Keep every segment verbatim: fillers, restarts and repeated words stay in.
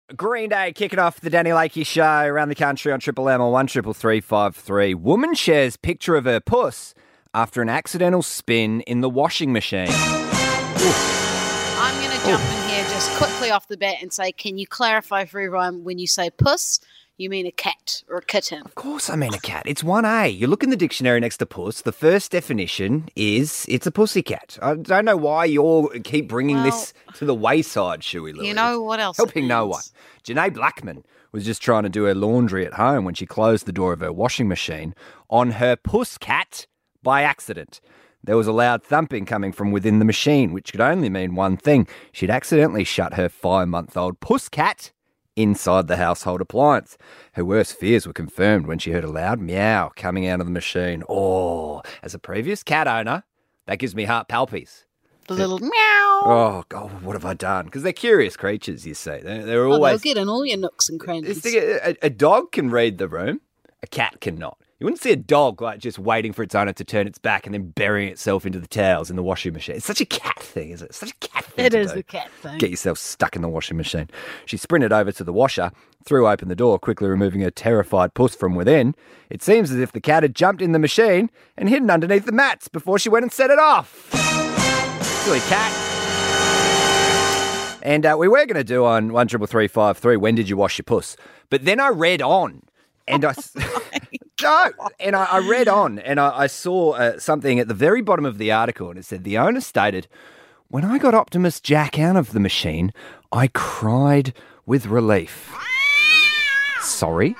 Green Day kicking off the Danny Lakey show around the country on Triple M on one triple three five three. Woman shares picture of her puss after an accidental spin in the washing machine. I'm going to jump in here just quickly off the bat and say, can you clarify for everyone when you say puss, you mean a cat or a kitten? Of course I mean a cat. It's one A. You look in the dictionary next to puss, the first definition is it's a pussycat. I don't know why you all keep bringing Well, this to the wayside, Shuey Louie. You know what else? Helping it no means? one. Janae Blackman was just trying to do her laundry at home when she closed the door of her washing machine on her puss cat by accident. There was a loud thumping coming from within the machine, which could only mean one thing. She'd accidentally shut her five-month-old puss cat inside the household appliance. Her worst fears were confirmed when she heard a loud meow coming out of the machine. Oh, as a previous cat owner, that gives me heart palpies. The little meow. Oh, God, what have I done? Because they're curious creatures, you see. They're, they're Oh, always... they'll get in all your nooks and crannies. A, a dog can read the room. A cat cannot. You wouldn't see a dog like just waiting for its owner to turn its back and then burying itself into the towels in the washing machine. It's such a cat thing, isn't it? It's such a cat thing. It to is do. a cat thing. Get yourself stuck in the washing machine. She sprinted over to the washer, threw open the door, quickly removing her terrified puss from within. It seems as if the cat had jumped in the machine and hidden underneath the mats before she went and set it off. Silly cat. And uh, we were going to do on one triple three five three, when did you wash your puss? But then I read on, and I no, and I, I read on, and I, I saw uh, something at the very bottom of the article, and it said the owner stated, "When I got Optimus Jack out of the machine, I cried with relief." Sorry,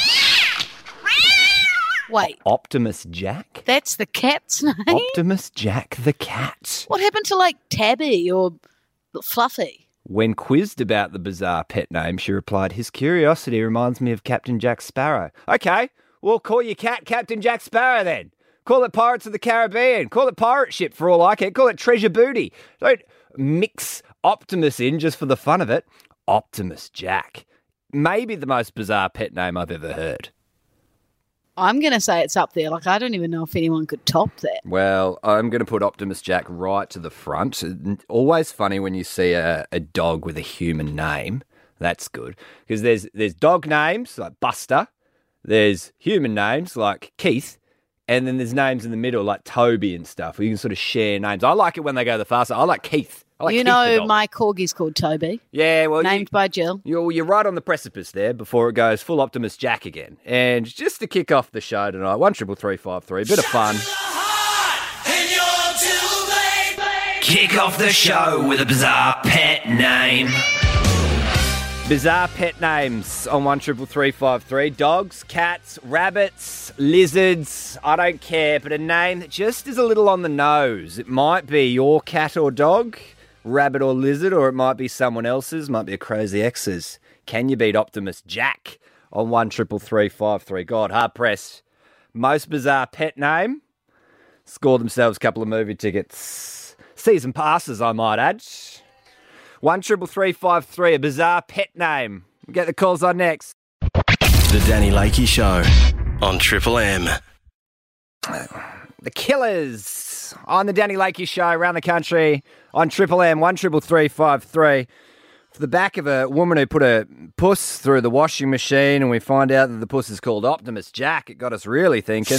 Wait, Optimus Jack? that's the cat's name? Optimus Jack the cat. What happened to, like, Tabby or Fluffy? When quizzed about the bizarre pet name, she replied, "His curiosity reminds me of Captain Jack Sparrow." Okay, well, call your cat Captain Jack Sparrow then. Call it Pirates of the Caribbean. Call it Pirate Ship for all I care. Call it Treasure Booty. Don't mix Optimus in just for the fun of it. Optimus Jack. Maybe the most bizarre pet name I've ever heard. I'm going to say it's up there. Like, I don't even know if anyone could top that. Well, I'm going to put Optimus Jack right to the front. Always funny when you see a, a dog with a human name. That's good. Because there's there's dog names like Buster. There's human names like Keith. And then there's names in the middle like Toby and stuff where you can sort of share names. I like it when they go the faster. I like Keith. I like you Keith the know, dog. my corgi's called Toby, Yeah, well, named you, by Jill. you're, you're right on the precipice there before it goes full Optimus Jack again. And just to kick off the show tonight, one triple three five three, a bit of fun. Kick off the show with a bizarre pet name. Bizarre pet names on one triple three five three. Dogs, cats, rabbits, lizards, I don't care, but a name that just is a little on the nose. It might be your cat or dog, rabbit or lizard, or it might be someone else's, might be a crazy ex's. Can you beat Optimus Jack on one triple three five three? God, hard pressed. Most bizarre pet name? Score themselves a couple of movie tickets. Season passes, I might add. one triple three five three, a bizarre pet name. We'll get the calls on next. The Danny Lakey Show on Triple M. The Killers on the Danny Lakey Show around the country on Triple M, one triple three five three. For the back of a woman who put a puss through the washing machine, and we find out that the puss is called Optimus Jack. It got us really thinking.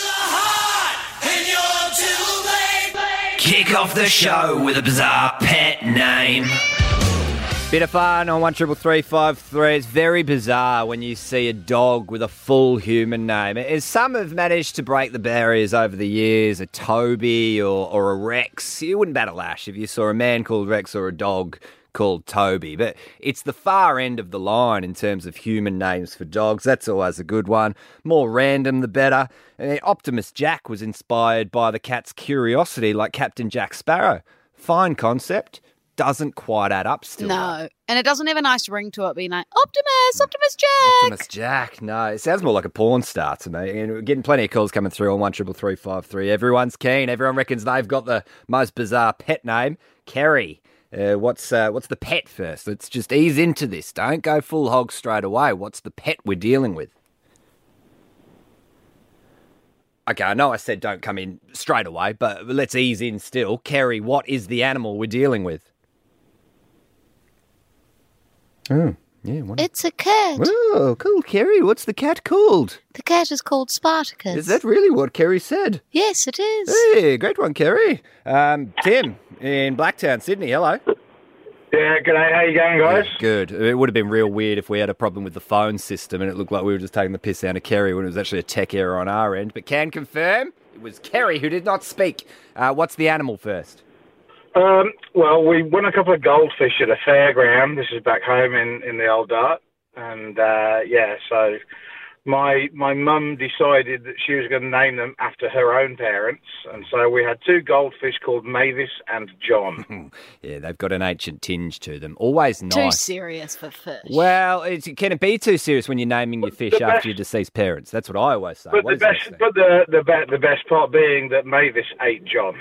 Kick off the show with a bizarre pet name. Bit of fun on one triple three five three. It's very bizarre when you see a dog with a full human name. As some have managed to break the barriers over the years, a Toby or, or a Rex. You wouldn't bat a lash if you saw a man called Rex or a dog called Toby. But it's the far end of the line in terms of human names for dogs. That's always a good one. More random, the better. And Optimus Jack was inspired by the cat's curiosity, like Captain Jack Sparrow. Fine concept. Doesn't quite add up still. No. And it doesn't have a nice ring to it being like, Optimus, Optimus Jack. Optimus Jack, no. It sounds more like a porn star to me. And we're getting plenty of calls coming through on one triple three five three. Everyone's keen. Everyone reckons they've got the most bizarre pet name. Kerry, uh, what's uh, what's the pet first? Let's just ease into this. Don't go full hog straight away. What's the pet we're dealing with? Okay, I know I said don't come in straight away, but let's ease in still. Kerry, what is the animal we're dealing with? Oh, Yeah, what? It's a cat. Oh, cool, Kerry. What's the cat called? The cat is called Spartacus. Is that really what Kerry said? Yes, it is. Hey, great one, Kerry. Um, Tim in Blacktown, Sydney. Hello. Yeah, g'day. How you going, guys? Yeah, good. It would have been real weird if we had a problem with the phone system and it looked like we were just taking the piss out of Kerry when it was actually a tech error on our end. But can confirm it was Kerry who did not speak. Uh, what's the animal first? Um, well, we won a couple of goldfish at a fairground. This is back home in, in the old Dart. And, uh, yeah, so my my mum decided that she was going to name them after her own parents. And so we had two goldfish called Mavis and John. Yeah, they've got an ancient tinge to them. Always Too nice. serious for fish. Well, it's, can it be too serious when you're naming your fish The after best- your deceased parents? That's what I always say. But What the is best, that but the the, be, the best part being that Mavis ate John.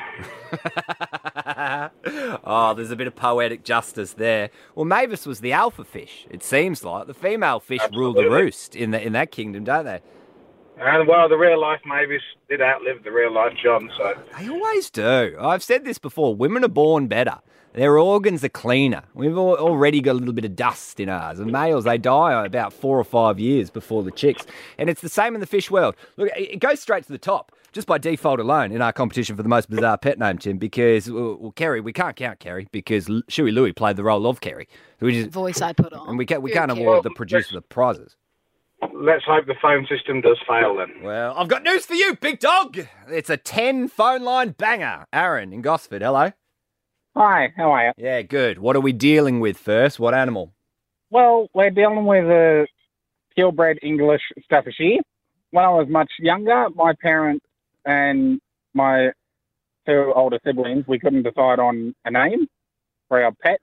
Oh, there's a bit of poetic justice there. Well, Mavis was the alpha fish. It seems like the female fish rule the Absolutely. roost in the in that kingdom, don't they? And, well, the real life Mavis did outlive the real life John, so... They always do. I've said this before. Women are born better. Their organs are cleaner. We've al- already got a little bit of dust in ours. And males, they die about four or five years before the chicks. And it's the same in the fish world. Look, it it goes straight to the top, just by default alone, in our competition for the most bizarre pet name, Tim, because, well, well Kerry, we can't count Kerry, because L- Shuey Louie played the role of Kerry. So we just, Voice I put on. and we can't, we Very can't cute. award the producer the prizes. Let's hope the phone system does fail then. Well, I've got news for you, big dog. It's a ten phone line banger. Aaron in Gosford, hello. Hi, how are you? Yeah, good. What are we dealing with first? What animal? Well, we're dealing with a purebred English Staffordshire. When I was much younger, my parents and my two older siblings, we couldn't decide on a name for our pet.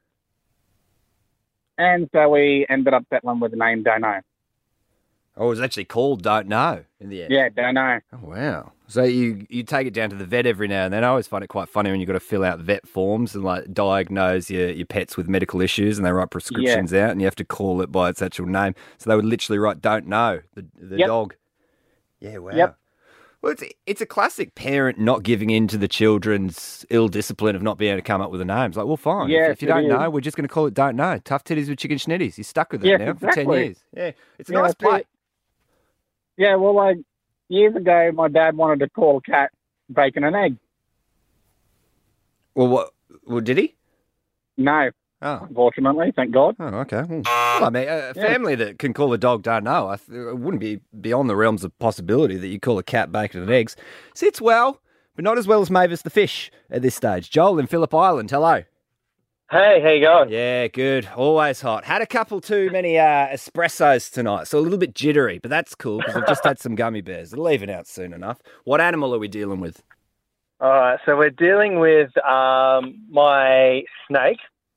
And so we ended up settling with the name Don't Know. Oh, it was actually called Don't Know in the end. Yeah, Don't Know. Oh, wow. So you, you take it down to the vet every now and then. I always find it quite funny when you've got to fill out vet forms and like diagnose your, your pets with medical issues and they write prescriptions out and you have to call it by its actual name. So they would literally write Don't Know, the, the Yep. dog. Yeah, wow. Yep. Well, it's, it's a classic parent not giving in to the children's ill discipline of not being able to come up with a name. It's like, well, fine. If- Yes, if, you it don't is. know, we're just going to call it Don't Know. Tough titties with chicken schnitties. You're stuck with it Yes, now for ten exactly. years. Yeah, it's a Yeah, nice that's play. it. Yeah, well, like, years ago, my dad wanted to call a cat Bacon and Egg. Well, what? Well, did he? No, Oh. unfortunately, thank God. Oh, okay. Well, I mean, a Yeah. family that can call a dog Don't Know, I th- it wouldn't be beyond the realms of possibility that you call a cat Bacon and Eggs. Sits well, but not as well as Mavis the fish at this stage. Joel in Phillip Island, hello. Hey, how you going? Yeah, good. Always hot. Had a couple too many uh, espressos tonight, so a little bit jittery, but that's cool because I've just had some gummy bears. It'll even out soon enough. What animal are we dealing with? All right, so we're dealing with um, my snake,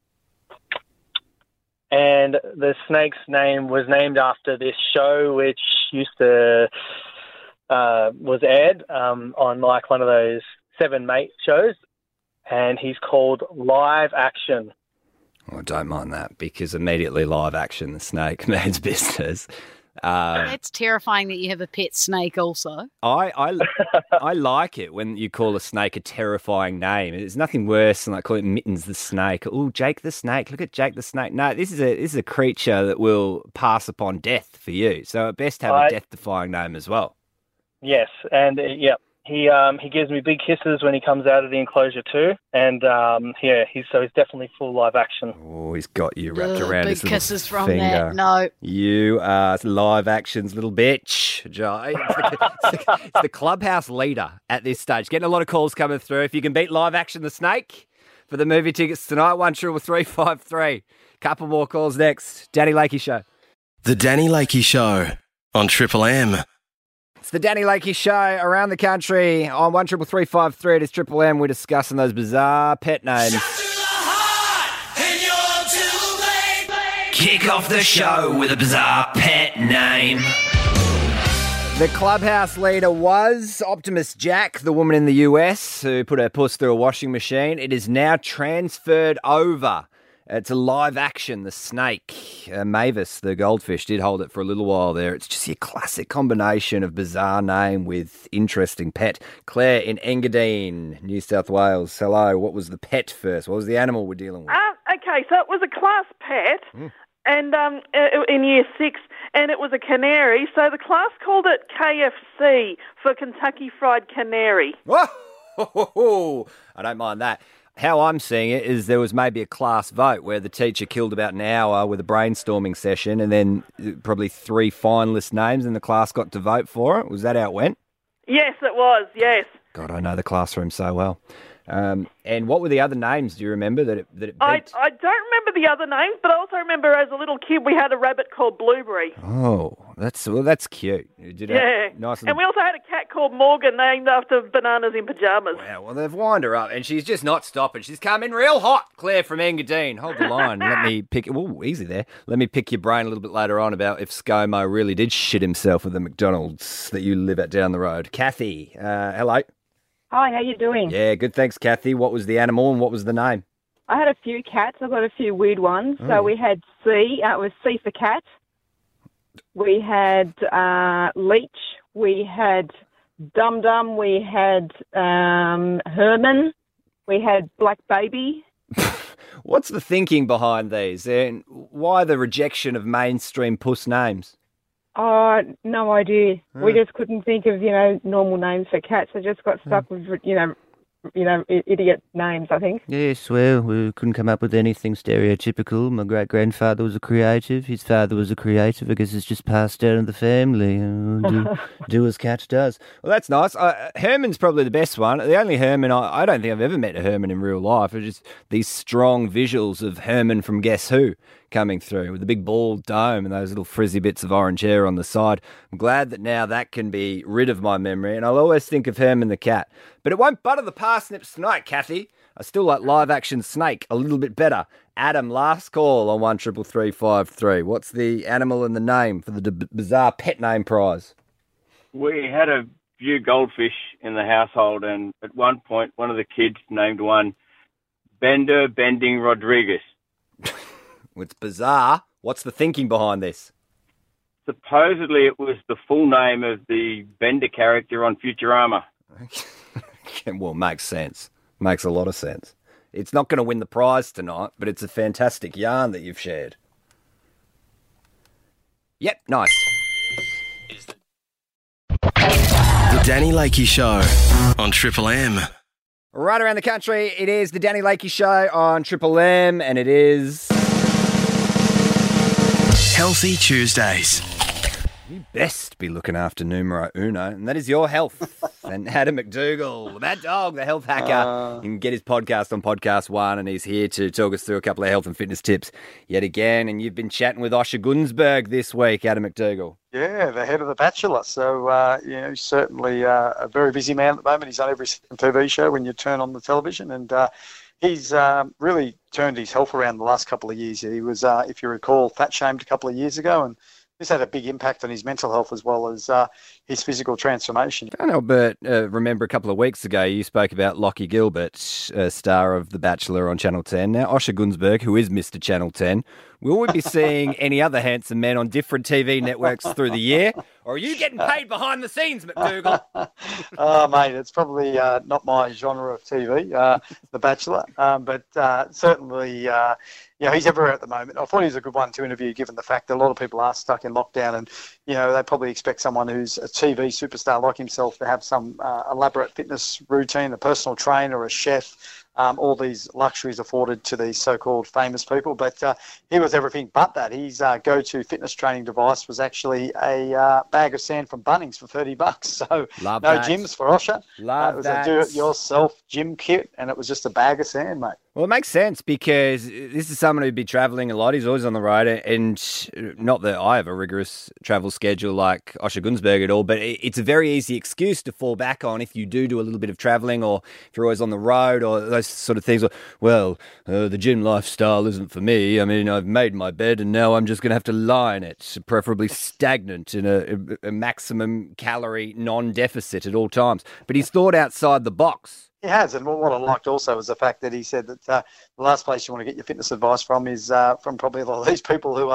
and the snake's name was named after this show which used to uh, was aired um, on like one of those Seven Mate shows, and he's called Live Action. Oh, I don't mind that because immediately live action, the snake means business. Um, It's terrifying that you have a pet snake also. I, I, I like it when you call a snake a terrifying name. There's nothing worse than like calling Mittens the snake. Oh, Jake the snake. Look at Jake the snake. No, this is a this is a creature that will pass upon death for you. So at best have a I- death-defying name as well. Yes, and uh, yeah, he um, he gives me big kisses when he comes out of the enclosure too, and um, yeah, he's so he's definitely full live action. Oh, he's got you wrapped Ugh, around big his little kisses from finger. that. No. You are live action's little bitch, Joe. It's the, it's the- it's the clubhouse leader at this stage. Getting a lot of calls coming through. If you can beat live action the snake for the movie tickets tonight, one triple three five three. Couple more calls next. Danny Lakey Show. The Danny Lakey Show on Triple M. It's the Danny Lakey Show around the country on one triple three five three. It is Triple M. We're discussing those bizarre pet names. Kick off the show with a bizarre pet name. The clubhouse leader was Optimus Jack, the woman in the U S who put her puss through a washing machine. It is now transferred over uh, to live action. The snake, uh, Mavis, the goldfish, did hold it for a little while there. It's just your classic combination of bizarre name with interesting pet. Claire in Engadine, New South Wales. Hello. What was the pet first? What was the animal we're dealing with? Uh, okay, so it was a class pet. Mm. and um, in year six, and it was a canary. So the class called it K F C for Kentucky Fried Canary. Whoa! I don't mind that. How I'm seeing it is there was maybe a class vote where the teacher killed about an hour with a brainstorming session, and then probably three finalist names, and the class got to vote for it. Was that how it went? Yes, it was. Yes. God, I know the classroom so well. Um, and what were the other names? Do you remember that it that it beat? I, I don't remember the other names, but I also remember as a little kid we had a rabbit called Blueberry. Oh, that's well, that's cute. You did Yeah, it nice and... and we also had a cat called Morgan named after bananas in pyjamas. Wow, well, they've wind her up, and she's just not stopping. She's coming real hot, Claire from Engadine. Hold the line. Let me pick... Oh, easy there. Let me pick your brain a little bit later on about if ScoMo really did shit himself at the McDonald's that you live at down the road. Kathy, uh, hello. Hi, how you doing? Yeah, good, thanks, Kathy. What was the animal and what was the name? I had a few cats. I've got a few weird ones. Oh. So we had C. Uh, it was C for cat. We had uh, Leech. We had Dum Dum. We had um, Herman. We had Black Baby. What's the thinking behind these? And why the rejection of mainstream puss names? Oh, no idea. Hmm. We just couldn't think of, you know, normal names for cats. I just got stuck with, you know, you know, i- idiot names, I think. Yes, well, we couldn't come up with anything stereotypical. My great-grandfather was a creative. His father was a creative. I guess it's just passed down in the family. Uh, do, do as cat does. Well, that's nice. Uh, Herman's probably the best one. The only Herman, I, I don't think I've ever met a Herman in real life. It's just these strong visuals of Herman from Guess Who coming through with the big bald dome and those little frizzy bits of orange hair on the side. I'm glad that now that can be rid of my memory, and I'll always think of Herman the cat. But it won't butter the parsnips tonight, Kathy. I still like live-action Snake a little bit better. Adam, last call on one triple three five three. What's the animal and the name for the D- Bizarre Pet Name Prize? We had a few goldfish in the household, and at one point, one of the kids named one Bender Bending Rodriguez. It's bizarre. What's the thinking behind this? Supposedly, it was the full name of the Bender character on Futurama. Well, makes sense. Makes a lot of sense. It's not going to win the prize tonight, but it's a fantastic yarn that you've shared. Yep, nice. The Danny Lakey Show on Triple M. Right around the country, it is the Danny Lakey Show on Triple M, and it is... Healthy Tuesdays. You best be looking after numero uno, and that is your health. And Adam McDougall, that dog, the health hacker, Uh. you can get his podcast on Podcast One, and he's here to talk us through a couple of health and fitness tips yet again. And you've been chatting with Osher Gunsberg this week, Adam McDougall. Yeah, the head of The Bachelor. So, uh, you know, he's certainly uh, a very busy man at the moment. He's on every T V show when you turn on the television, and uh, he's um, really turned his health around the last couple of years. He was, uh, if you recall, fat-shamed a couple of years ago, and this had a big impact on his mental health as well as uh, his physical transformation. I know, but uh, remember a couple of weeks ago you spoke about Lockie Gilbert, uh, star of The Bachelor on Channel ten. Now, Osher Gunsberg, who is Mister Channel ten, will we be seeing any other handsome men on different T V networks through the year? Or are you getting paid behind the scenes, McDougall? Oh, mate, it's probably uh, not my genre of T V, uh, The Bachelor, um, but uh, certainly, uh, you know, he's everywhere at the moment. I thought he was a good one to interview, given the fact that a lot of people are stuck in lockdown, and you know, they probably expect someone who's a T V superstar like himself to have some uh, elaborate fitness routine, a personal trainer, a chef. Um, all these luxuries afforded to these so-called famous people, but uh, he was everything but that. His uh, go-to fitness training device was actually a uh, bag of sand from Bunnings for thirty bucks. So Love no that. gyms for Osher. Love uh, it was that. a do-it-yourself gym kit, and it was just a bag of sand, mate. Well, it makes sense because this is someone who'd be travelling a lot. He's always on the road, and not that I have a rigorous travel schedule like Osher Gunsberg at all, but it's a very easy excuse to fall back on if you do do a little bit of travelling, or if you're always on the road, or those sort of things. Well, uh, the gym lifestyle isn't for me. I mean, I've made my bed, and now I'm just going to have to lie in it, preferably stagnant in a, a maximum calorie non-deficit at all times. But he's thought outside the box. He has, and what I liked also was the fact that he said that uh, the last place you want to get your fitness advice from is uh, from probably a lot of these people who are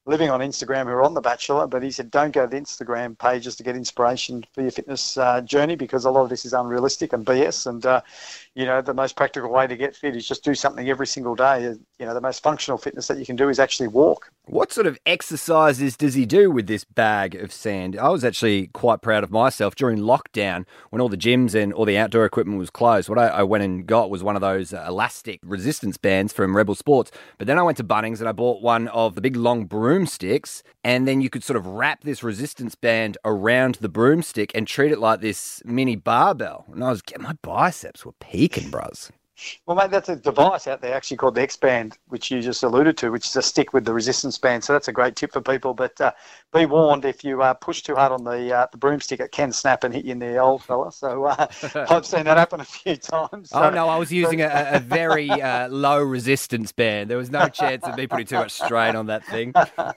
living on Instagram who are on The Bachelor, but he said don't go to the Instagram pages to get inspiration for your fitness uh, journey because a lot of this is unrealistic and B S. And, uh, you know, the most practical way to get fit is just do something every single day. You know, the most functional fitness that you can do is actually walk. What sort of exercises does he do with this bag of sand? I was actually quite proud of myself during lockdown when all the gyms and all the outdoor equipment was closed. What I, I went and got was one of those uh, elastic resistance bands from Rebel Sports. But then I went to Bunnings and I bought one of the big long broomsticks, and then you could sort of wrap this resistance band around the broomstick and treat it like this mini barbell. And I was getting my biceps were peaking, bros. Well, mate, that's a device out there actually called the X-Band, which you just alluded to, which is a stick with the resistance band. So that's a great tip for people. But uh, be warned, if you uh, push too hard on the uh, the broomstick, it can snap and hit you in the old fella. So uh, I've seen that happen a few times. So. Oh, no, I was using a, a very uh, low resistance band. There was no chance of me putting too much strain on that thing.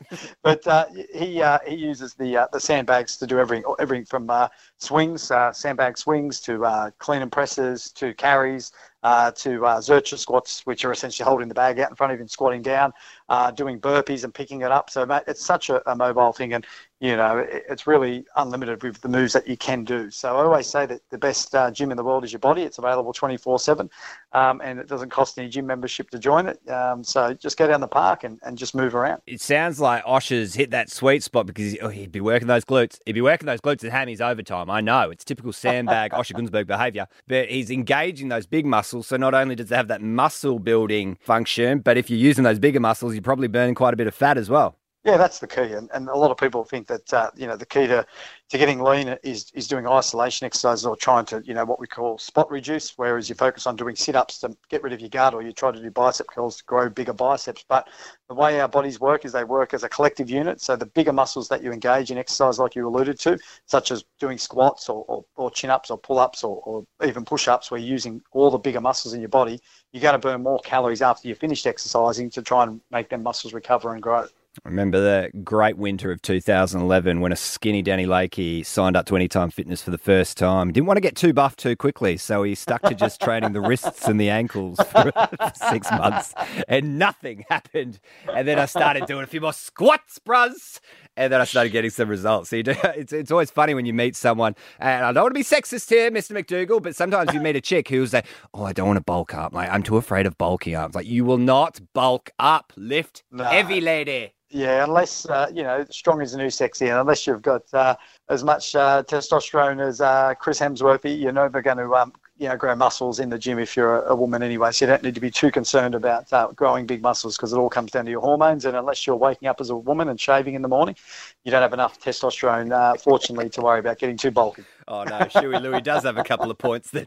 But uh, he uh, he uses the uh, the sandbags to do everything, everything from uh, swings, uh, sandbag swings, to uh, clean and presses, to carries, Uh, to uh, Zercher squats, which are essentially holding the bag out in front of you and squatting down, uh, doing burpees and picking it up. So, mate, it's such a, a mobile thing, and, you know, it, it's really unlimited with the moves that you can do. So I always say that the best uh, gym in the world is your body. It's available twenty-four seven, um, and it doesn't cost any gym membership to join it. Um, so just go down the park and, and just move around. It sounds like Osher's hit that sweet spot because oh, he'd be working those glutes. He'd be working those glutes at Hammy's overtime. I know. It's typical sandbag Osher Gunsberg behaviour, but he's engaging those big muscles. So not only does it have that muscle building function, but if you're using those bigger muscles, you're probably burning quite a bit of fat as well. Yeah, that's the key. And, and a lot of people think that, uh, you know, the key to, to getting lean is, is doing isolation exercises or trying to, you know, what we call spot reduce, whereas you focus on doing sit-ups to get rid of your gut, or you try to do bicep curls to grow bigger biceps. But the way our bodies work is they work as a collective unit. So the bigger muscles that you engage in exercise, like you alluded to, such as doing squats or, or, or chin-ups or pull-ups or, or even push-ups, where you're using all the bigger muscles in your body, you're going to burn more calories after you've finished exercising to try and make them muscles recover and grow. I remember the great winter of two thousand eleven when a skinny Danny Lakey signed up to Anytime Fitness for the first time. Didn't want to get too buff too quickly, so he stuck to just training the wrists and the ankles for six months, and nothing happened. And then I started doing a few more squats, bruz, and then I started getting some results. So you do, it's, it's always funny when you meet someone, and I don't want to be sexist here, Mister McDougall, but sometimes you meet a chick who's like, oh, I don't want to bulk up. Like, I'm too afraid of bulking up. It's like, you will not bulk up. Lift No. heavy, lady. Yeah, unless, uh, you know, strong is the new sexy, and unless you've got uh, as much uh, testosterone as uh, Chris Hemsworthy, you're never going to, um, you know, grow muscles in the gym if you're a, a woman anyway. So you don't need to be too concerned about uh, growing big muscles, because it all comes down to your hormones. And unless you're waking up as a woman and shaving in the morning, you don't have enough testosterone, uh, fortunately, to worry about getting too bulky. Oh, no, Shuey Louie does have a couple of points then.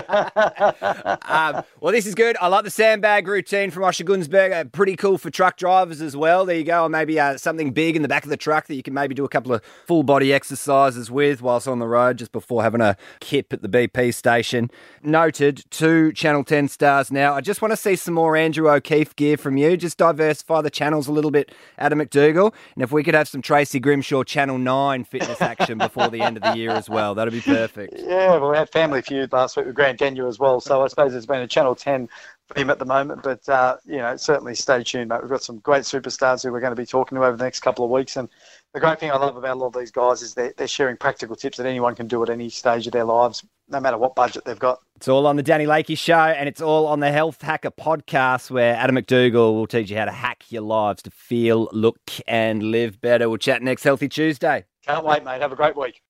um, well, this is good. I like the sandbag routine from Osher Gunsberg. Uh, pretty cool for truck drivers as well. There you go. Or maybe uh, something big in the back of the truck that you can maybe do a couple of full body exercises with whilst on the road just before having a kip at the B P station. Noted, two Channel ten stars now. I just want to see some more Andrew O'Keefe gear from you. Just diversify the channels a little bit, Adam McDougall. And if we could have some Tracy Grimshaw Channel nine fitness action before the end of the year as well, that'd be perfect. Yeah, well, we had Family Feud last week with Grant Denyer as well, so I suppose there's been a Channel ten theme at the moment, but, uh, you know, certainly stay tuned, mate. We've got some great superstars who we're going to be talking to over the next couple of weeks, and the great thing I love about a lot of these guys is they're, they're sharing practical tips that anyone can do at any stage of their lives, no matter what budget they've got. It's all on the Danny Lakey Show, and it's all on the Health Hacker podcast, where Adam McDougall will teach you how to hack your lives to feel, look, and live better. We'll chat next Healthy Tuesday. Can't wait, mate. Have a great week.